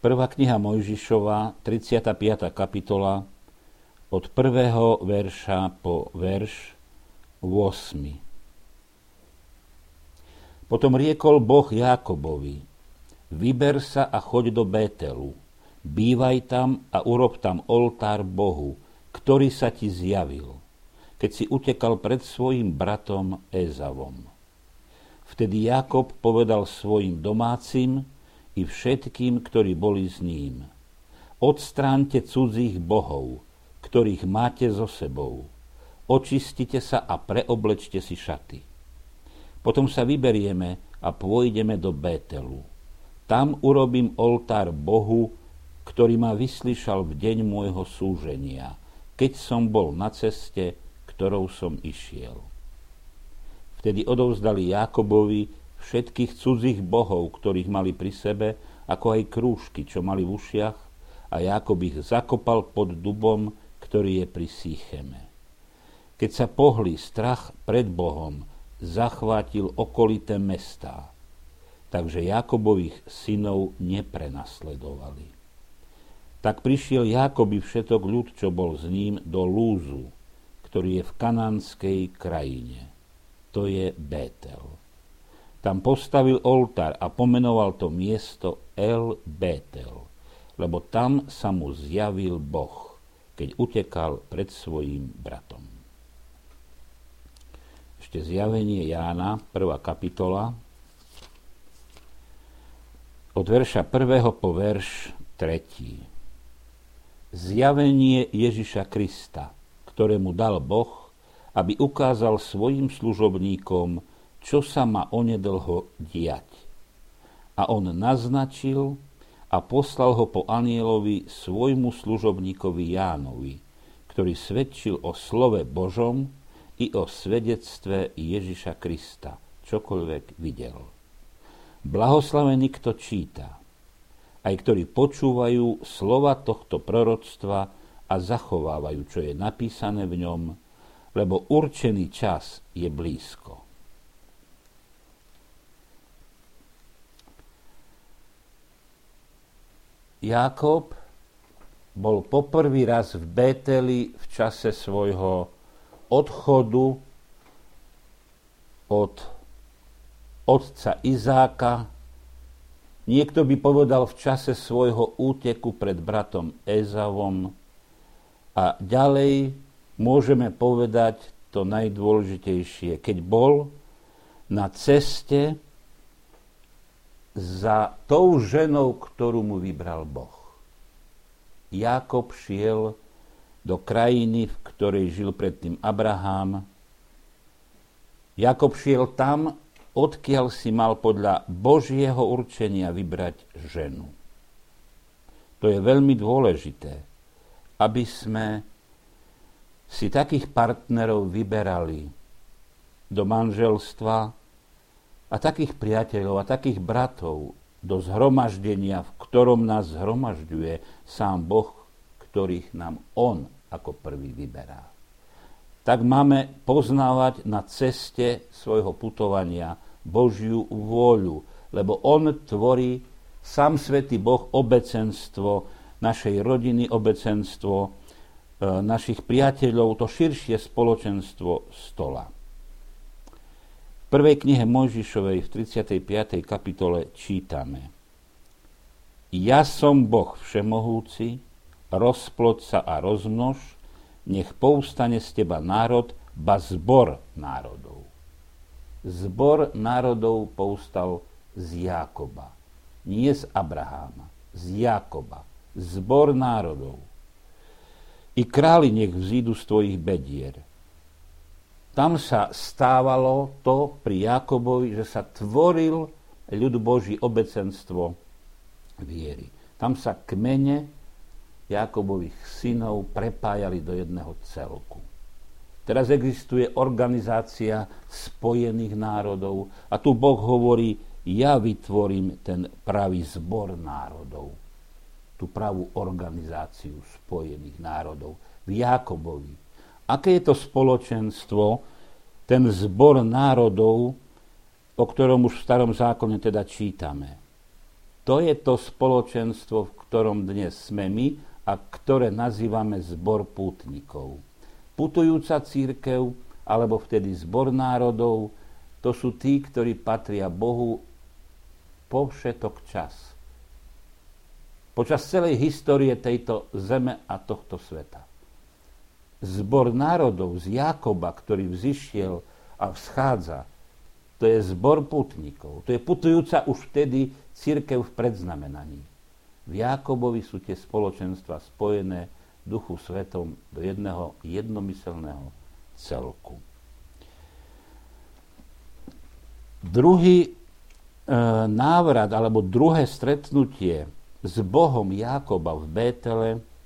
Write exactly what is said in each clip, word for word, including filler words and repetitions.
Prvá kniha Mojžišova, tridsiata piata kapitola, od prvého verša po verš ôsmy. Potom riekol Boh Jákobovi: Vyber sa a choď do Bételu, bývaj tam a urob tam oltár Bohu, ktorý sa ti zjavil, keď si utekal pred svojim bratom Ézavom. Vtedy Jákob povedal svojim domácim i všetkým, ktorí boli s ním: Odstráňte cudzích bohov, ktorých máte so sebou. Očistite sa a preoblečte si šaty. Potom sa vyberieme a pôjdeme do Bételu. Tam urobím oltár Bohu, ktorý ma vyslyšal v deň môjho súženia, keď som bol na ceste, ktorou som išiel. Vtedy odovzdali Jákobovi všetkých cudzích bohov, ktorých mali pri sebe, ako aj krúžky, čo mali v ušiach, a Jákob ich zakopal pod dubom, ktorý je pri Sýcheme. Keď sa pohli strach pred Bohom, zachvátil okolité mestá, takže Jákobových synov neprenasledovali. Tak prišiel Jákob i všetok ľud, čo bol s ním, do Lúzu, ktorý je v kanánskej krajine. To je Bétel. Tam postavil oltár a pomenoval to miesto El Bétel, lebo tam sa mu zjavil Boh, keď utekal pred svojím bratom. Ešte zjavenie Jána, prvá kapitola, od verša prvého po verš tretí. Zjavenie Ježiša Krista, ktorému dal Boh, aby ukázal svojim služobníkom, čo sa má onedlho diať. A on naznačil a poslal ho po anjelovi svojmu služobníkovi Jánovi, ktorý svedčil o slove Božom i o svedectve Ježiša Krista, čokoľvek videl. Blahoslavený, kto číta, aj ktorí počúvajú slova tohto proroctva a zachovávajú, čo je napísané v ňom, lebo určený čas je blízko. Jákob bol poprvý raz v Bételi v čase svojho odchodu od otca Izáka. Niekto by povedal v čase svojho úteku pred bratom Ézavom. A ďalej môžeme povedať to najdôležitejšie, keď bol na ceste za tou ženou, ktorú mu vybral Boh. Jákob šiel do krajiny, v ktorej žil predtým Abraham. Jákob šiel tam, odkiaľ si mal podľa Božieho určenia vybrať ženu. To je veľmi dôležité, aby sme si takých partnerov vyberali do manželstva, a takých priateľov a takých bratov do zhromaždenia, v ktorom nás zhromažďuje sám Boh, ktorých nám On ako prvý vyberá. Tak máme poznávať na ceste svojho putovania Božiu vôľu, lebo On tvorí sám Svätý Boh obecenstvo našej rodiny, obecenstvo e, našich priateľov, to širšie spoločenstvo stola. V prvej knihe Mojžišovej v tridsiatej piatej kapitole čítame: Ja som Boh všemohúci, rozploď sa a rozmnož, nech povstane z teba národ, ba zbor národov. Zbor národov povstal z Jákoba, nie z Abraháma, z Jákoba. Zbor národov. I králi nech vzídu z tvojich bedier. Tam sa stávalo to pri Jákobovi, že sa tvoril ľud Boží, obecenstvo viery. Tam sa kmene Jákobových synov prepájali do jedného celku. Teraz existuje organizácia Spojených národov a tu Boh hovorí: ja vytvorím ten pravý zbor národov, tú pravú organizáciu Spojených národov v Jákobovi. Aké je to spoločenstvo, ten zbor národov, o ktorom už v Starom zákone teda čítame? To je to spoločenstvo, v ktorom dnes sme my a ktoré nazývame zbor pútnikov. Putujúca cirkev, alebo vtedy zbor národov, to sú tí, ktorí patria Bohu po všetok čas. Počas celej histórie tejto zeme a tohto sveta. Zbor národov z Jákoba, ktorý vzišiel a vschádza, to je zbor putníkov. To je putujúca už vtedy cirkev v predznamenaní. V Jákobovi sú tie spoločenstva spojené v Duchu Svetom do jedného jednomyselného celku. Druhý e, návrat, alebo druhé stretnutie s Bohom Jákoba v Bétele,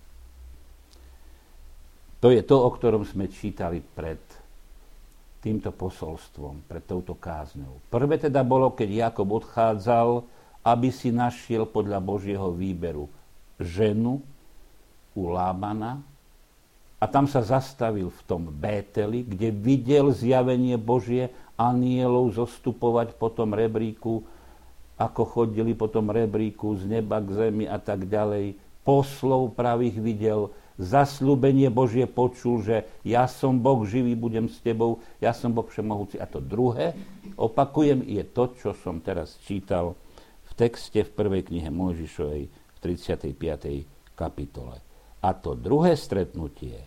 to je to, o ktorom sme čítali pred týmto posolstvom, pred touto kázňou. Prvé teda bolo, keď Jákob odchádzal, aby si našiel podľa Božieho výberu ženu u Lábana, a tam sa zastavil v tom Bételi, kde videl zjavenie Božie, anielov zostupovať po tom rebríku, ako chodili po tom rebríku z neba k zemi a tak ďalej. Poslov pravých videl, zasľúbenie Božie počul, že ja som Boh živý, budem s tebou, ja som Boh všemohúci. A to druhé, opakujem, je to, čo som teraz čítal v texte v prvej knihe Mojžišovej v tridsiatej piatej kapitole. A to druhé stretnutie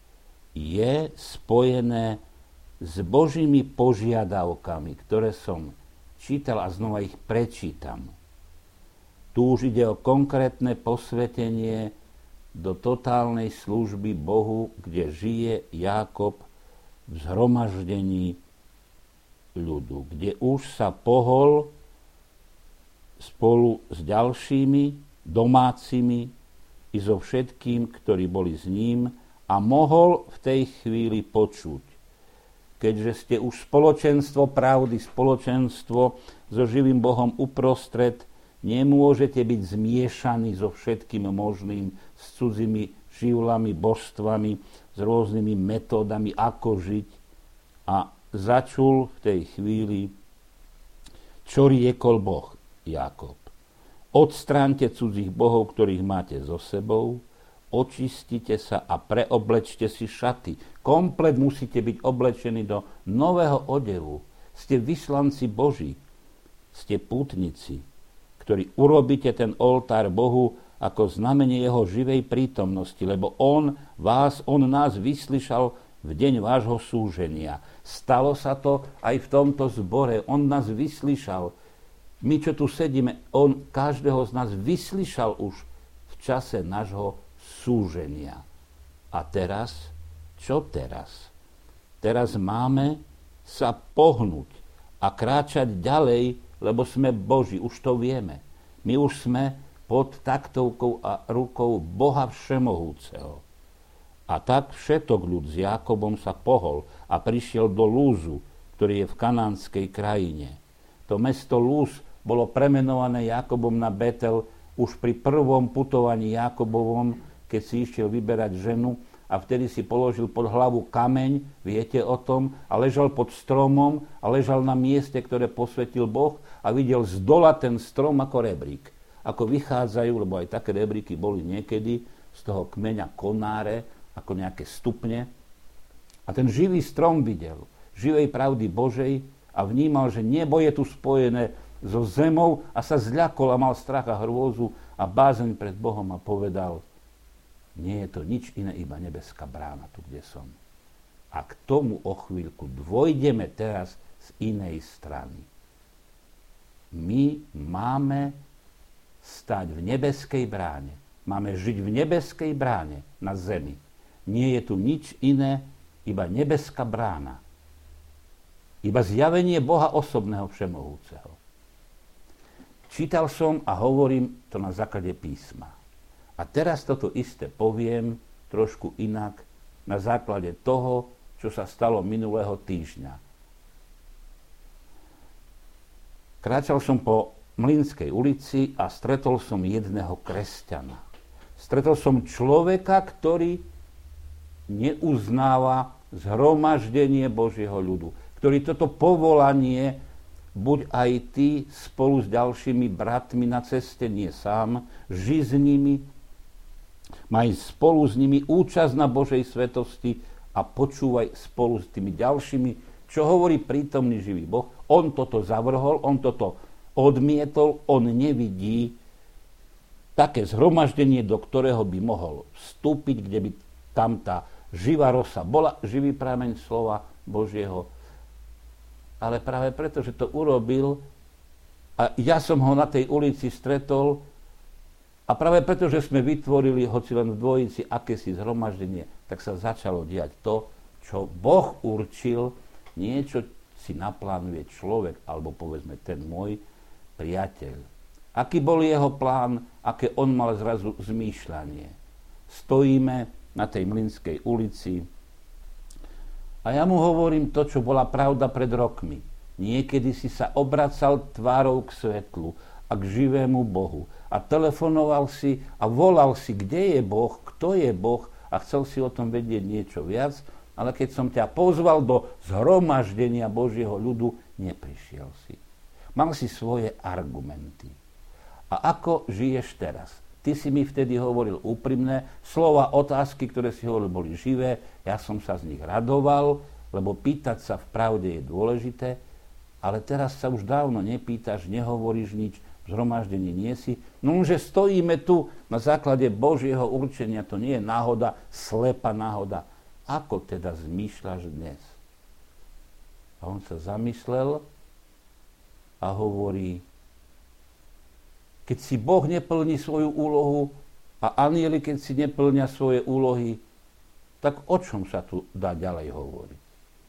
je spojené s Božími požiadavkami, ktoré som čítal a znova ich prečítam. Tu už ide o konkrétne posvetenie do totálnej služby Bohu, kde žije Jákob v zhromaždení ľudu, kde už sa pohol spolu s ďalšími domácimi i so všetkým, ktorí boli s ním, a mohol v tej chvíli počuť. Keďže ste už spoločenstvo pravdy, spoločenstvo so živým Bohom uprostred, nemôžete byť zmiešaní so všetkým možným, s cudzými živlami, božstvami, s rôznymi metódami, ako žiť. A začul v tej chvíli, čo riekol Boh Jákob. Odstráňte cudzích bohov, ktorých máte so sebou, očistite sa a preoblečte si šaty. Komplet musíte byť oblečení do nového odevu. Ste vyslanci Boží, ste pútnici, ktorí urobíte ten oltár Bohu ako znamenie jeho živej prítomnosti, lebo on vás, on nás vyslyšal v deň vášho súženia. Stalo sa to aj v tomto zbore. On nás vyslyšal. My, čo tu sedíme, on každého z nás vyslyšal už v čase nášho súženia. A teraz, čo teraz? Teraz máme sa pohnúť a kráčať ďalej, lebo sme Boží, už to vieme. My už sme pod taktovkou a rukou Boha Všemohúceho. A tak všetok ľud s Jákobom sa pohol a prišiel do Lúzu, ktorý je v kanánskej krajine. To mesto Lúz bolo premenované Jákobom na Betel už pri prvom putovaní Jákobovom, keď si išiel vyberať ženu a vtedy si položil pod hlavu kameň, viete o tom, a ležal pod stromom a ležal na mieste, ktoré posvetil Boh a videl z dola ten strom ako rebrík. Ako vychádzajú, lebo aj také rebríky boli niekedy, z toho kmeňa konáre, ako nejaké stupne. A ten živý strom videl, živej pravdy Božej, a vnímal, že nebo je tu spojené so zemou, a sa zľakol a mal strach a hrôzu a bázeň pred Bohom a povedal: nie je to nič iné, iba nebeská brána tu, kde som. A k tomu o chvíľku dvojdeme teraz z inej strany. My máme stať v nebeskej bráne. Máme žiť v nebeskej bráne na zemi. Nie je tu nič iné, iba nebeská brána. Iba zjavenie Boha osobného všemohúceho. Čítal som a hovorím to na základe písma. A teraz toto isté poviem trošku inak na základe toho, čo sa stalo minulého týždňa. Kráčal som po Mlynskej ulici a stretol som jedného kresťana. Stretol som človeka, ktorý neuznáva zhromaždenie Božieho ľudu, ktorý toto povolanie buď aj ty spolu s ďalšími bratmi na ceste, nie sám, ži s nimi, maj spolu s nimi účasť na Božej svetosti a počúvaj spolu s tými ďalšími, čo hovorí prítomný živý Boh. On toto zavrhol, on toto odmietol, on nevidí také zhromaždenie, do ktorého by mohol vstúpiť, kde by tam tá živá rosa bola, živý prameň slova Božieho. Ale práve preto, že to urobil a ja som ho na tej ulici stretol a práve preto, že sme vytvorili, hoci len v dvojici, akési zhromaždenie, tak sa začalo diať to, čo Boh určil, niečo si naplánuje človek, alebo povedzme ten môj priateľ. Aký bol jeho plán, aké on mal zrazu zmýšľanie. Stojíme na tej Mlynskej ulici a ja mu hovorím to, čo bola pravda pred rokmi. Niekedy si sa obracal tvárou k svetlu a k živému Bohu a telefonoval si a volal si, kde je Boh, kto je Boh a chcel si o tom vedieť niečo viac, ale keď som ťa pozval do zhromaždenia Božieho ľudu, neprišiel si. Mal si svoje argumenty. A ako žiješ teraz? Ty si mi vtedy hovoril úprimné, slova, otázky, ktoré si hovoril, boli živé, ja som sa z nich radoval, lebo pýtať sa v pravde je dôležité, ale teraz sa už dávno nepýtaš, nehovoríš nič, v zhromaždení nie si. No že stojíme tu na základe Božieho určenia, to nie je náhoda, slepá náhoda. Ako teda zmýšľaš dnes? A on sa zamyslel a hovorí, keď si Boh neplní svoju úlohu a anjeli, keď si neplnia svoje úlohy, tak o čom sa tu dá ďalej hovoriť?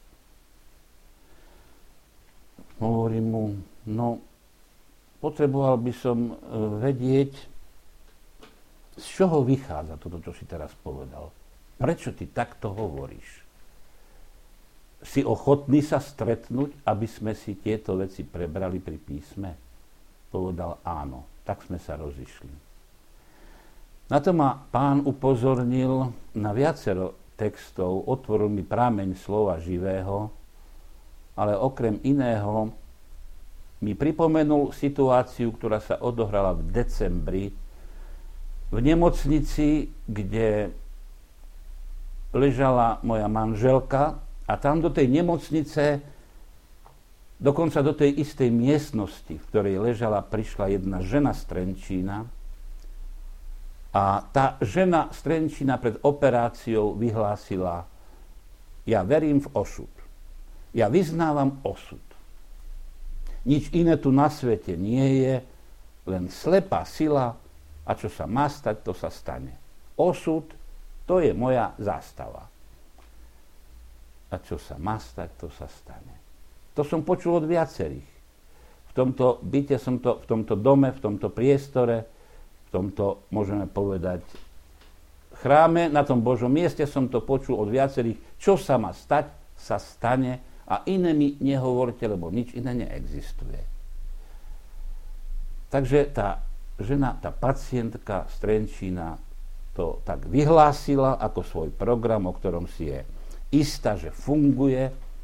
Hovorím mu, no, potreboval by som vedieť, z čoho vychádza toto, čo si teraz povedal. Prečo ty takto hovoríš? Si ochotný sa stretnúť, aby sme si tieto veci prebrali pri písme? Povedal áno. Tak sme sa rozišli. Na to ma Pán upozornil na viacero textov, otvoril mi prameň slova živého, ale okrem iného mi pripomenul situáciu, ktorá sa odohrala v decembri v nemocnici, kde ležala moja manželka a tam do tej nemocnice, dokonca do tej istej miestnosti, v ktorej ležala, prišla jedna žena z Trenčína a tá žena z Trenčína pred operáciou vyhlásila: ja verím v osud. Ja vyznávam osud. Nič iné tu na svete nie je, len slepá sila a čo sa má stať, to sa stane. Osud, to je moja zástava. A čo sa má stať, to sa stane. To som počul od viacerých. V tomto byte som to, v tomto dome, v tomto priestore, v tomto, môžeme povedať, chráme, na tom Božom mieste som to počul od viacerých. Čo sa má stať, sa stane a iné mi nehovorte, lebo nič iné neexistuje. Takže tá žena, tá pacientka z Trenčína to tak vyhlásila ako svoj program, o ktorom si je istá, že funguje,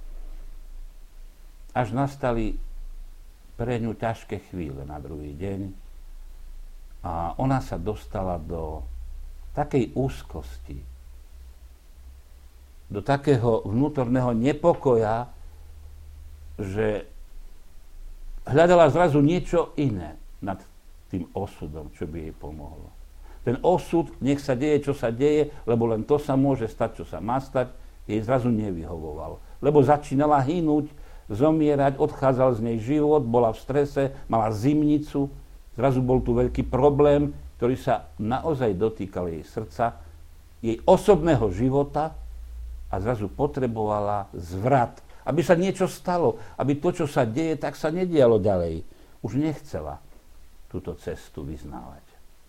až nastali pre ňu ťažké chvíle na druhý deň a ona sa dostala do takej úzkosti, do takého vnútorného nepokoja, že hľadala zrazu niečo iné nad tým osudom, čo by jej pomohlo. Ten osud, nech sa deje, čo sa deje, lebo len to sa môže stať, čo sa má stať, jej zrazu nevyhovoval. Lebo začínala hynúť, zomierať, odchádzal z nej život, bola v strese, mala zimnicu, zrazu bol tu veľký problém, ktorý sa naozaj dotýkal jej srdca, jej osobného života a zrazu potrebovala zvrat, aby sa niečo stalo, aby to, čo sa deje, tak sa nedialo ďalej. Už nechcela túto cestu vyznávať.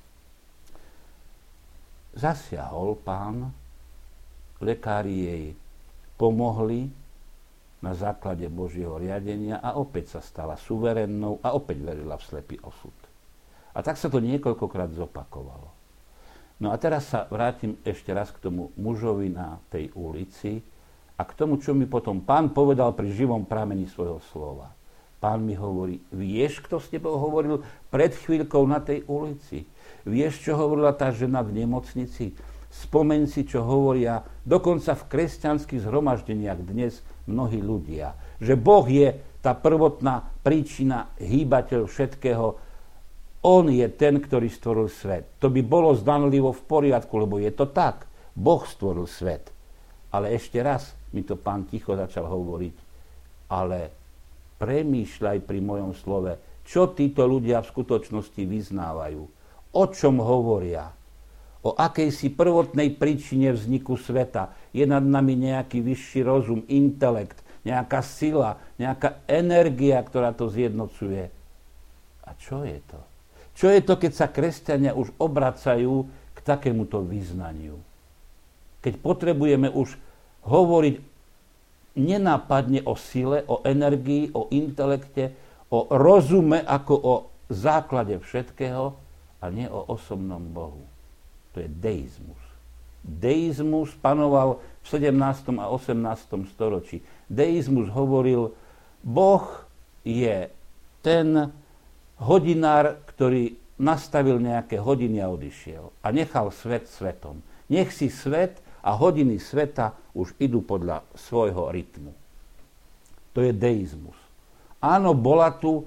Zasiahol Pán, lekári jej pomohli na základe Božieho riadenia a opäť sa stala suverénnou a opäť verila v slepý osud. A tak sa to niekoľkokrát zopakovalo. No a teraz sa vrátim ešte raz k tomu mužovi na tej ulici a k tomu, čo mi potom Pán povedal pri živom pramení svojho slova. Pán mi hovorí, vieš, kto s tebou hovoril pred chvíľkou na tej ulici? Vieš, čo hovorila tá žena v nemocnici? Spomeň si, čo hovoria dokonca v kresťanských zhromaždeniach dnes mnohí ľudia. Že Boh je tá prvotná príčina, hýbateľ všetkého. On je ten, ktorý stvoril svet. To by bolo zdanlivo v poriadku, lebo je to tak. Boh stvoril svet. Ale ešte raz mi to Pán ticho začal hovoriť. Ale premýšľaj pri mojom slove, čo títo ľudia v skutočnosti vyznávajú. O čom hovoria? O akejsi prvotnej príčine vzniku sveta. Je nad nami nejaký vyšší rozum, intelekt, nejaká sila, nejaká energia, ktorá to zjednocuje. A čo je to? Čo je to, keď sa kresťania už obracajú k takémuto vyznaniu? Keď potrebujeme už hovoriť nenápadne o sile, o energii, o intelekte, o rozume ako o základe všetkého a nie o osobnom Bohu. To je deizmus. Deizmus panoval v sedemnástom a osemnástom storočí. Deizmus hovoril, Boh je ten hodinár, ktorý nastavil nejaké hodiny a odišiel a nechal svet svetom. Nech si svet a hodiny sveta už idú podľa svojho rytmu. To je deizmus. Áno, bola tu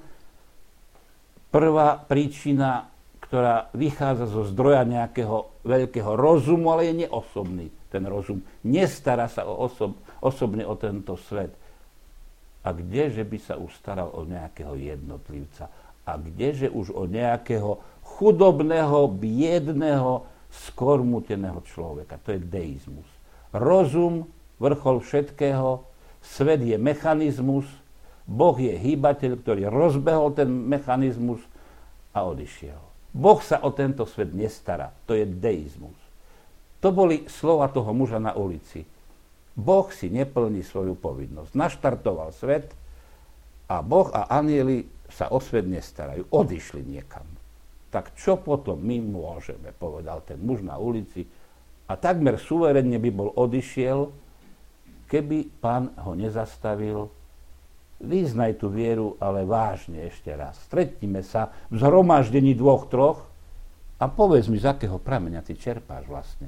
prvá príčina, ktorá vychádza zo zdroja nejakého veľkého rozumu, ale je neosobný ten rozum. Nestará sa o osob, osobne o tento svet. A kdeže by sa už staral o nejakého jednotlivca? A kdeže už o nejakého chudobného, biedného, skormuteného človeka? To je deizmus. Rozum, vrchol všetkého, svet je mechanizmus, Boh je hýbateľ, ktorý rozbehol ten mechanizmus a odišiel. Boh sa o tento svet nestará. To je deizmus. To boli slova toho muža na ulici. Boh si neplní svoju povinnosť. Naštartoval svet a Boh a anjeli sa o svet nestarajú. Odišli niekam. Tak čo potom my môžeme, povedal ten muž na ulici. A takmer suverenne by bol odišiel, keby Pán ho nezastavil. Vyznaj tú vieru, ale vážne ešte raz. Stretnime sa v zhromaždení dvoch, troch a povedz mi, z akého prameňa ty čerpáš vlastne.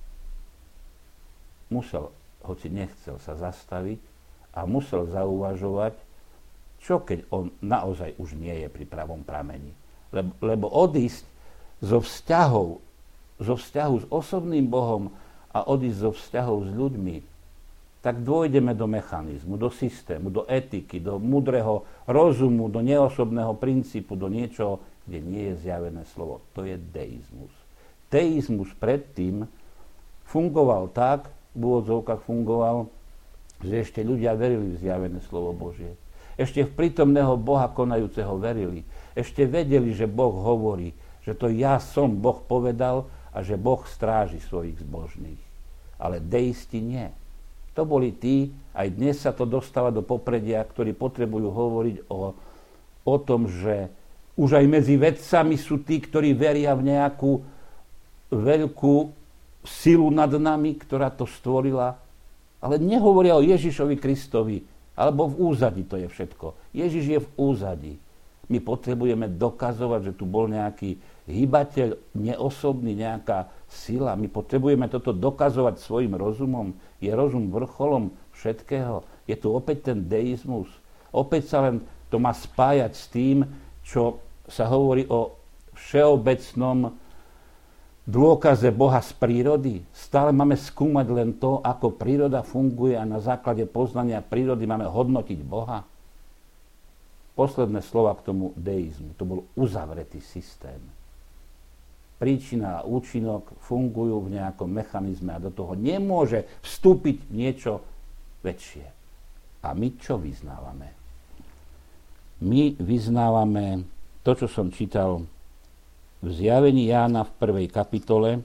Musel, hoci nechcel sa zastaviť a musel zauvažovať, čo keď on naozaj už nie je pri pravom prameni. Lebo, lebo odísť zo vzťahov, zo vzťahu s osobným Bohom a odísť zo vzťahov s ľuďmi, tak dôjdeme do mechanizmu, do systému, do etiky, do múdreho rozumu, do neosobného princípu, do niečoho, kde nie je zjavené slovo. To je deizmus. Teizmus predtým fungoval tak, v úvodzovkách fungoval, že ešte ľudia verili v zjavené slovo Božie. Ešte v prítomného Boha konajúceho verili. Ešte vedeli, že Boh hovorí, že to ja som, Boh povedal a že Boh stráži svojich zbožných. Ale deisti nie. To boli tí, aj dnes sa to dostáva do popredia, ktorí potrebujú hovoriť o, o tom, že už aj medzi vedcami sú tí, ktorí veria v nejakú veľkú silu nad nami, ktorá to stvorila. Ale nehovoria o Ježišovi Kristovi, alebo v úzadí to je všetko. Ježiš je v úzadí. My potrebujeme dokazovať, že tu bol nejaký hýbateľ, neosobný, nejaká sila. My potrebujeme toto dokazovať svojim rozumom. Je rozum vrcholom všetkého. Je tu opäť ten deizmus. Opäť sa len to má spájať s tým, čo sa hovorí o všeobecnom dôkaze Boha z prírody. Stále máme skúmať len to, ako príroda funguje a na základe poznania prírody máme hodnotiť Boha. Posledné slova k tomu deizmu. To bol uzavretý systém. Príčina a účinok fungujú v nejakom mechanizme a do toho nemôže vstúpiť niečo väčšie. A my čo vyznávame? My vyznávame to, čo som čítal v zjavení Jána v prvej kapitole.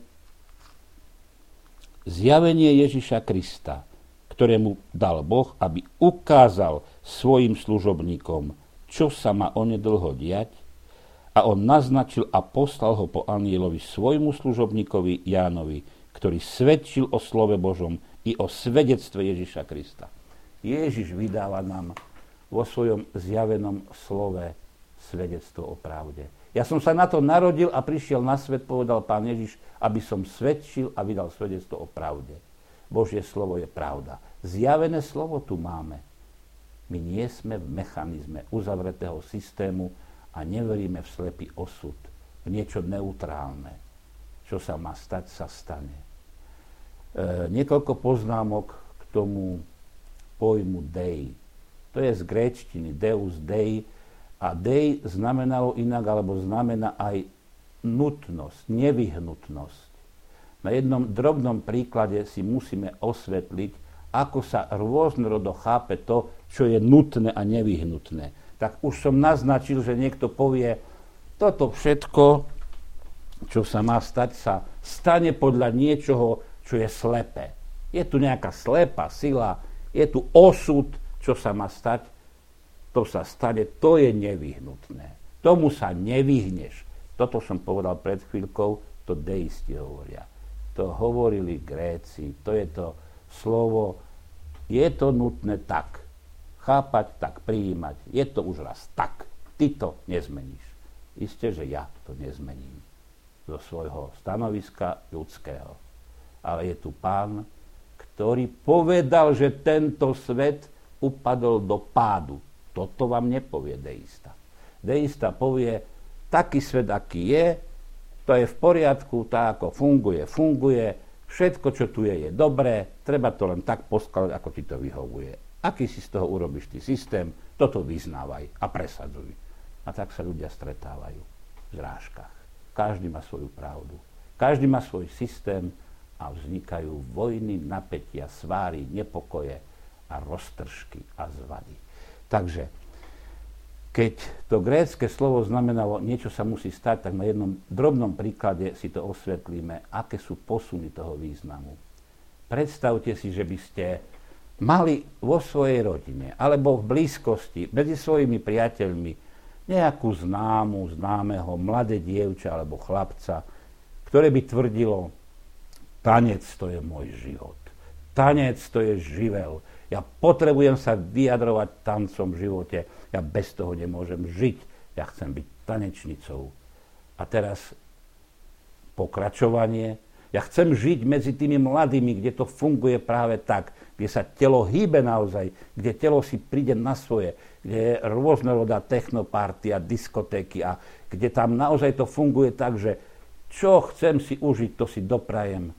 Zjavenie Ježiša Krista, ktorému dal Boh, aby ukázal svojim služobníkom, čo sa má onedlho diať, a on naznačil a poslal ho po anjelovi svojmu služobníkovi Jánovi, ktorý svedčil o slove Božom i o svedectve Ježiša Krista. Ježiš vydáva nám vo svojom zjavenom slove svedectvo o pravde. Ja som sa na to narodil a prišiel na svet, povedal Pán Ježiš, aby som svedčil a vydal svedectvo o pravde. Božie slovo je pravda. Zjavené slovo tu máme. My nie sme v mechanizme uzavretého systému a neveríme v slepý osud, v niečo neutrálne. Čo sa má stať, sa stane. E, niekoľko poznámok k tomu pojmu dei. To je z gréčtiny deus dei a dei znamenalo inak, alebo znamená aj nutnosť, nevyhnutnosť. Na jednom drobnom príklade si musíme osvetliť, ako sa rôznorodo chápe to, čo je nutné a nevyhnutné. Tak už som naznačil, že niekto povie, toto všetko, čo sa má stať, sa stane podľa niečoho, čo je slepé. Je tu nejaká slepá sila, je tu osud, čo sa má stať, to sa stane, to je nevyhnutné. Tomu sa nevyhneš. Toto som povedal pred chvíľkou, to deisti hovoria. To hovorili Gréci, to je to slovo, je to nutné tak. Chápať, tak prijímať. Je to už raz tak. Ty to nezmeníš. Isté, že ja to nezmením zo svojho stanoviska ľudského. Ale je tu Pán, ktorý povedal, že tento svet upadol do pádu. Toto vám nepovie deista. Deista povie, taký svet, aký je, to je v poriadku, tak ako funguje, funguje, všetko, čo tu je, je dobré, treba to len tak poskladať, ako ti to vyhovuje. Aký si z toho urobíš ty systém, toto vyznávaj a presadzuj. A tak sa ľudia stretávajú v zrážkach. Každý má svoju pravdu. Každý má svoj systém a vznikajú vojny, napätia, sváry, nepokoje a roztržky a zvady. Takže, keď to grécke slovo znamenalo, niečo sa musí stať, tak na jednom drobnom príklade si to osvetlíme, aké sú posuny toho významu. Predstavte si, že by ste mali vo svojej rodine, alebo v blízkosti, medzi svojimi priateľmi, nejakú známu, známeho, mladé dievča alebo chlapca, ktoré by tvrdilo, tanec to je môj život. Tanec to je živel. Ja potrebujem sa vyjadrovať tancom v živote. Ja bez toho nemôžem žiť. Ja chcem byť tanečnicou. A teraz pokračovanie. Ja chcem žiť medzi tými mladými, kde to funguje práve tak, kde sa telo hýbe naozaj, kde telo si príde na svoje, kde je rôznorodá technoparty a diskotéky a kde tam naozaj to funguje tak, že čo chcem si užiť, to si doprajem.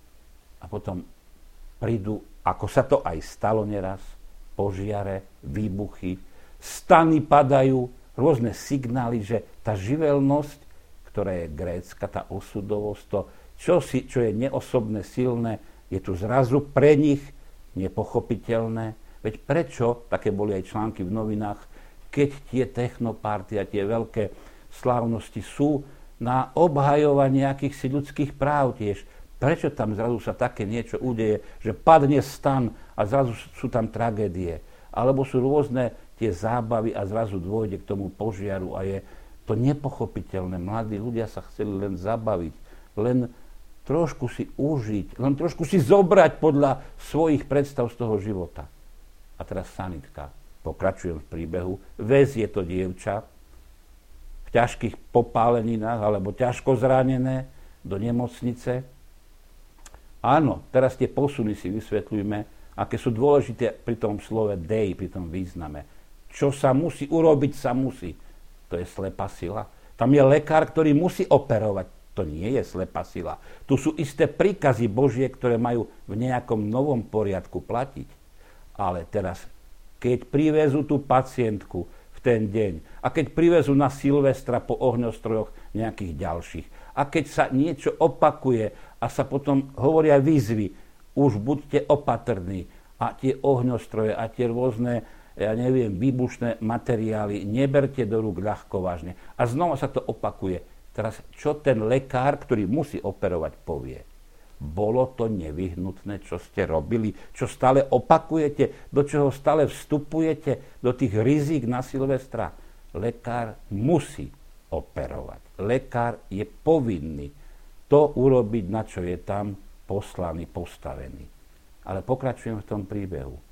A potom prídu, ako sa to aj stalo neraz, požiare, výbuchy, stany padajú, rôzne signály, že tá živelnosť, ktorá je grécka, tá osudovosť, to, čo, si, čo je neosobné, silné, je tu zrazu pre nich nepochopiteľné. Veď prečo, také boli aj články v novinách, keď tie technoparty a tie veľké slávnosti sú na obhajovanie akýchsi ľudských práv tiež, prečo tam zrazu sa také niečo udeje, že padne stan a zrazu sú tam tragédie. Alebo sú rôzne tie zábavy a zrazu dôjde k tomu požiaru a je to nepochopiteľné. Mladí ľudia sa chceli len zabaviť, len trošku si užiť, len trošku si zobrať podľa svojich predstav z toho života. A teraz sanitka. Pokračujem v príbehu. Vezie to dievča v ťažkých popáleninách alebo ťažko zranené do nemocnice. Áno, teraz tie posuny si vysvetľujme, aké sú dôležité pri tom slove dei, pri tom význame. Čo sa musí urobiť, sa musí. To je slepá sila. Tam je lekár, ktorý musí operovať. To nie je slepá sila. Tu sú isté príkazy Božie, ktoré majú v nejakom novom poriadku platiť. Ale teraz, keď privezú tú pacientku v ten deň a keď privezú na Silvestra po ohňostrojoch nejakých ďalších a keď sa niečo opakuje a sa potom hovoria výzvy, už buďte opatrní a tie ohňostroje a tie rôzne, ja neviem, výbušné materiály neberte do rúk ľahko vážne. A znova sa to opakuje. Teraz, čo ten lekár, ktorý musí operovať, povie? Bolo to nevyhnutné, čo ste robili, čo stále opakujete, do čoho stále vstupujete, do tých rizík na Silvestra. Lekár musí operovať. Lekár je povinný to urobiť, na čo je tam poslaný, postavený. Ale pokračujem v tom príbehu.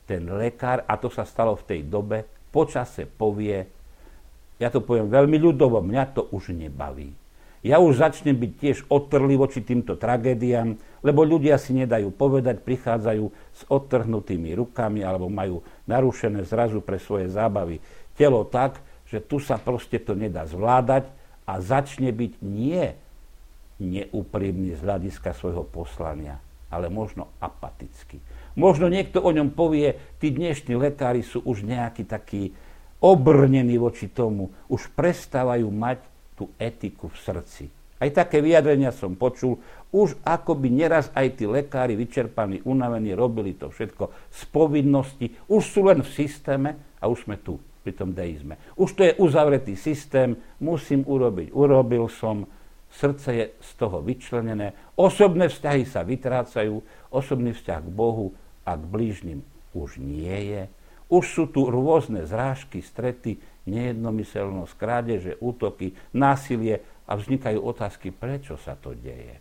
ten lekár, a to sa stalo v tej dobe, počase povie, ja to poviem veľmi ľudovo, mňa to už nebaví. Ja už začnem byť tiež odtrlý voči týmto tragédiám, lebo ľudia si nedajú povedať, prichádzajú s odtrhnutými rukami alebo majú narušené zrazu pre svoje zábavy telo tak, že tu sa proste to nedá zvládať a začne byť nie neúprimný z hľadiska svojho poslania, ale možno apatický. Možno niekto o ňom povie, tí dnešní lekári sú už nejakí takí obrnení voči tomu, už prestávajú mať tú etiku v srdci. Aj také vyjadrenia som počul, už akoby neraz aj tí lekári vyčerpaní, unavení, robili to všetko z povinnosti, už sú len v systéme a už sme tu, pri tom deizme. Už to je uzavretý systém, musím urobiť, urobil som, srdce je z toho vyčlenené, osobné vzťahy sa vytrácajú, osobný vzťah k Bohu a k blížnym už nie je. Už sú tu rôzne zrážky, strety, nejednomyselnosť, krádeže, útoky, násilie a vznikajú otázky, prečo sa to deje.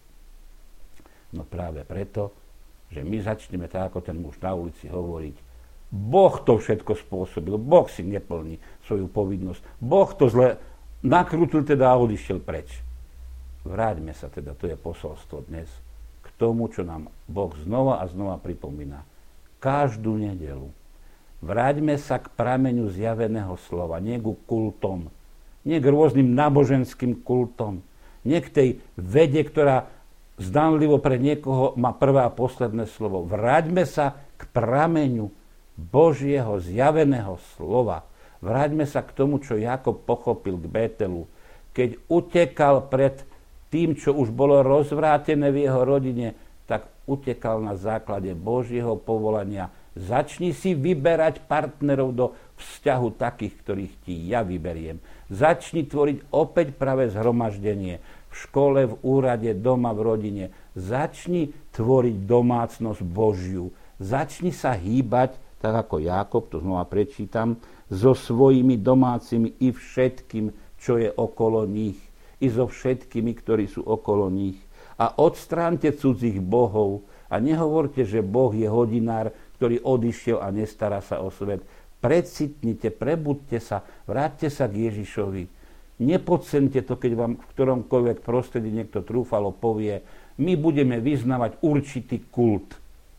No práve preto, že my začneme tak, ako ten muž na ulici hovoriť, Boh to všetko spôsobil, Boh si neplní svoju povinnosť, Boh to zle nakrútil teda a odišiel preč. Vráťme sa teda, to je posolstvo dnes, k tomu, čo nám Boh znova a znova pripomína. Každú nedeľu. Vráťme sa k prameňu zjaveného slova, nie ku kultom, nie k rôznym náboženským kultom, nie k tej vede, ktorá zdanlivo pre niekoho má prvé a posledné slovo. Vráťme sa k prameňu Božieho zjaveného slova. Vráťme sa k tomu, čo Jákob pochopil k Bételu, keď utekal pred tým, čo už bolo rozvrátené v jeho rodine, tak utekal na základe Božieho povolania. Začni si vyberať partnerov do vzťahu takých, ktorých ti ja vyberiem. Začni tvoriť opäť pravé zhromaždenie v škole, v úrade, doma, v rodine. Začni tvoriť domácnosť Božiu. Začni sa hýbať, tak ako Jákob, to znova prečítam, so svojimi domácimi i všetkým, čo je okolo nich. I so všetkými, ktorí sú okolo nich. A odstránte cudzích bohov a nehovorte, že Boh je hodinár, ktorý odišiel a nestará sa o svet. Precitnite, prebuďte sa, vráťte sa k Ježišovi. Nepodcente to, keď vám v ktoromkoľvek prostredí niekto trúfalo povie, my budeme vyznávať určitý kult.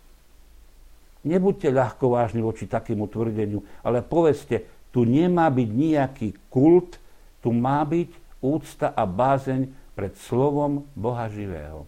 Nebuďte ľahkovážni voči takému tvrdeniu, ale povedzte, tu nemá byť nejaký kult, tu má byť úcta a bázeň pred slovom Boha živého.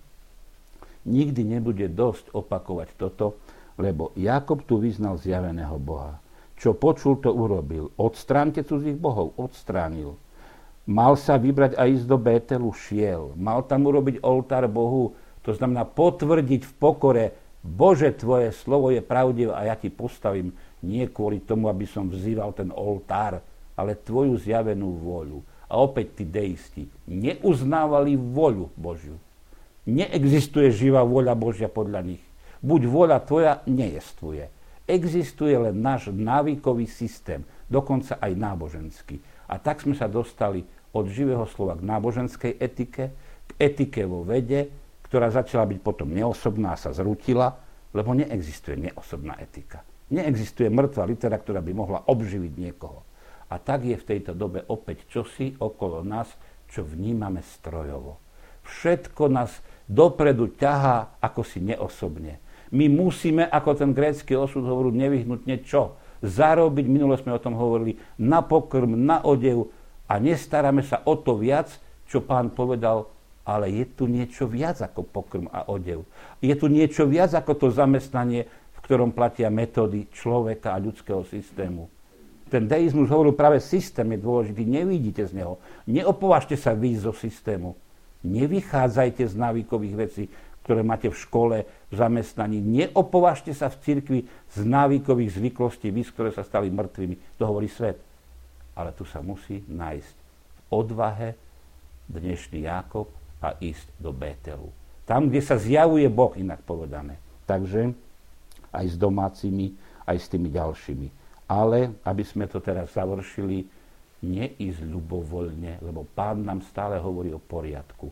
Nikdy nebude dosť opakovať toto, lebo Jákob tu vyznal zjaveného Boha. Čo počul, to urobil. Odstránte cudzích bohov, odstránil. Mal sa vybrať a ísť do Bételu, šiel. Mal tam urobiť oltár Bohu, to znamená potvrdiť v pokore, Bože, tvoje slovo je pravdivé a ja ti postavím nie kvôli tomu, aby som vzýval ten oltár, ale tvoju zjavenú vôľu. A opäť tí deisti neuznávali voľu Božiu. Neexistuje živá vôľa Božia podľa nich. Buď vôľa tvoja nejestvuje. Existuje len náš návykový systém, dokonca aj náboženský. A tak sme sa dostali od živého slova k náboženskej etike, k etike vo vede, ktorá začala byť potom neosobná a sa zrútila, lebo neexistuje neosobná etika. Neexistuje mŕtva litera, ktorá by mohla obživiť niekoho. A tak je v tejto dobe opäť čosi okolo nás, čo vnímame strojovo. Všetko nás dopredu ťahá ako si neosobne. My musíme, ako ten grécky osud hovoril, nevyhnutne čo? Zarobiť, minule sme o tom hovorili, na pokrm, na odev a nestaráme sa o to viac, čo Pán povedal, ale je tu niečo viac ako pokrm a odev. Je tu niečo viac ako to zamestnanie, v ktorom platia metódy človeka a ľudského systému. Ten deizmus hovoril, práve systém je dôležitý, nevidíte z neho. Neopovažte sa výjsť zo systému. Nevychádzajte z návykových vecí, ktoré máte v škole, v zamestnaní. Neopovažte sa v cirkvi z návykových zvyklostí, vy, ktoré sa stali mŕtvými. To hovorí svet. Ale tu sa musí nájsť v odvahe dnešný Jákob a ísť do Bételu. Tam, kde sa zjavuje Boh, inak povedané. Takže aj s domácimi, aj s tými ďalšími. Ale, aby sme to teraz završili, neísť ľubovoľne, lebo Pán nám stále hovorí o poriadku.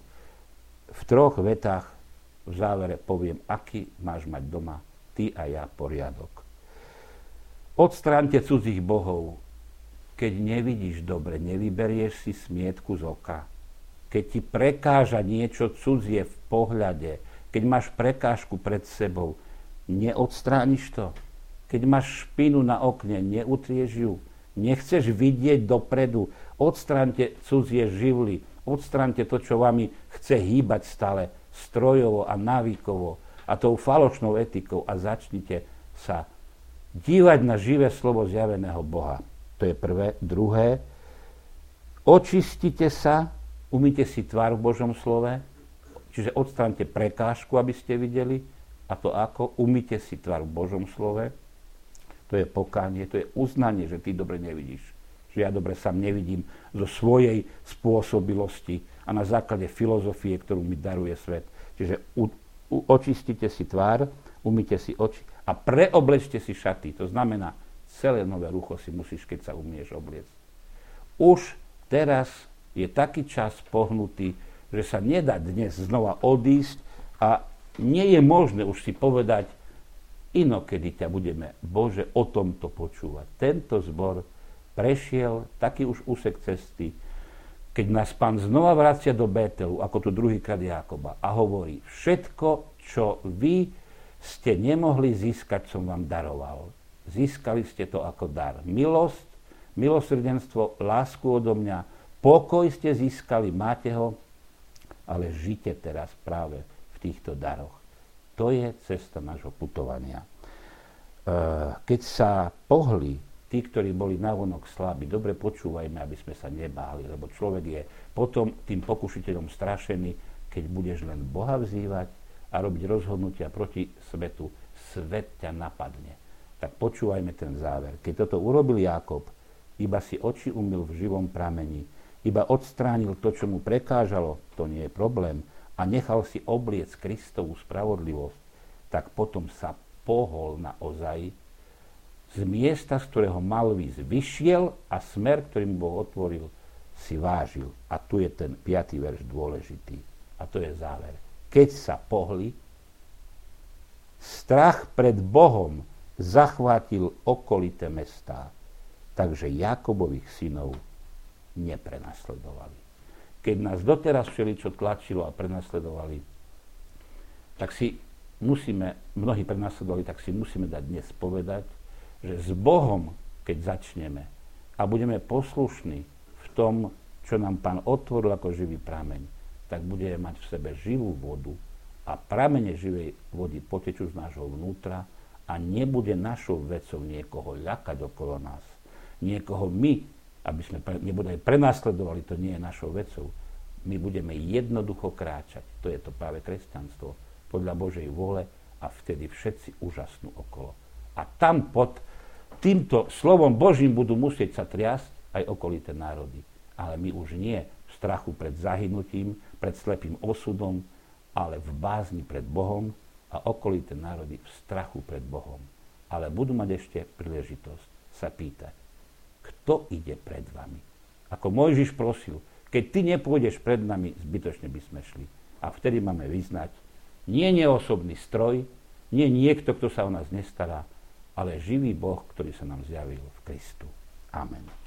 V troch vetách v závere poviem, aký máš mať doma ty a ja poriadok. Odstráňte cudzích bohov. Keď nevidíš dobre, nevyberieš si smietku z oka. Keď ti prekáža niečo cudzie v pohľade, keď máš prekážku pred sebou, neodstrániš to. Keď máš špinu na okne, neutrieš ju. Nechceš vidieť dopredu. Odstráňte cudzie živly. Odstráňte to, čo vami chce hýbať stále strojovo a návykovo a tou falošnou etikou a začnite sa dívať na živé slovo zjaveného Boha. To je prvé. Druhé, očistite sa, umyte si tvár v Božom slove, čiže odstráňte prekážku, aby ste videli, a to ako? Umyte si tvár v Božom slove. To je pokánie, to je uznanie, že ty dobre nevidíš. Že ja dobre sám nevidím zo svojej spôsobilosti a na základe filozofie, ktorú mi daruje svet. Čiže u, u, očistite si tvár, umyte si oči a preoblečte si šaty. To znamená, celé nové rucho si musíš, keď sa umieš obliecť. Už teraz je taký čas pohnutý, že sa nedá dnes znova odísť a nie je možné už si povedať, inokedy ťa budeme, Bože, o tomto počúvať. Tento zbor prešiel taký už úsek cesty, keď nás Pán znova vracia do Bételu, ako tu druhýkrát Jákoba, a hovorí, všetko, čo vy ste nemohli získať, som vám daroval. Získali ste to ako dar. Milosť, milosrdenstvo, lásku odo mňa, pokoj ste získali, máte ho, ale žite teraz práve v týchto daroch. To je cesta nášho putovania. Keď sa pohli tí, ktorí boli navonok slabí, dobre počúvajme, aby sme sa nebáli, lebo človek je potom tým pokušiteľom strašený, keď budeš len Boha vzývať a robiť rozhodnutia proti svetu, svet ťa napadne. Tak počúvajme ten záver. Keď toto urobil Jákob, iba si oči umyl v živom pramení, iba odstránil to, čo mu prekážalo, to nie je problém, a nechal si obliec Kristovú spravodlivosť, tak potom sa pohol naozaj z miesta, z ktorého mal výsť, vyšiel a smer, ktorý mu Boh otvoril, si vážil. A tu je ten piatý verš dôležitý. A to je záver. Keď sa pohli, strach pred Bohom zachvátil okolité mestá, takže Jákobových synov neprenasledovali. Keď nás doteraz všeličo tlačilo a prenasledovali, tak si musíme, mnohí prenasledovali, tak si musíme dať dnes povedať, že s Bohom, keď začneme a budeme poslušní v tom, čo nám Pán otvoril ako živý prameň, tak budeme mať v sebe živú vodu a pramene živej vody potečú z nášho vnútra a nebude našou vecou niekoho ľakať okolo nás. Niekoho my, aby sme pre, nebudeme prenasledovali, to nie je našou vecou. My budeme jednoducho kráčať. To je to práve kresťanstvo. Podľa Božej vôle a vtedy všetci úžasnú okolo. A tam pod týmto slovom Božím budú musieť sa triasť aj okolité národy. Ale my už nie v strachu pred zahynutím, pred slepým osudom, ale v bázni pred Bohom a okolité národy v strachu pred Bohom. Ale budú mať ešte príležitosť sa pýtať, kto ide pred vami. Ako Mojžiš prosil, keď ty nepôjdeš pred nami, zbytočne by sme šli. A vtedy máme vyznať, nie neosobný stroj, nie niekto, kto sa o nás nestará, ale živý Boh, ktorý sa nám zjavil v Kristu. Amen.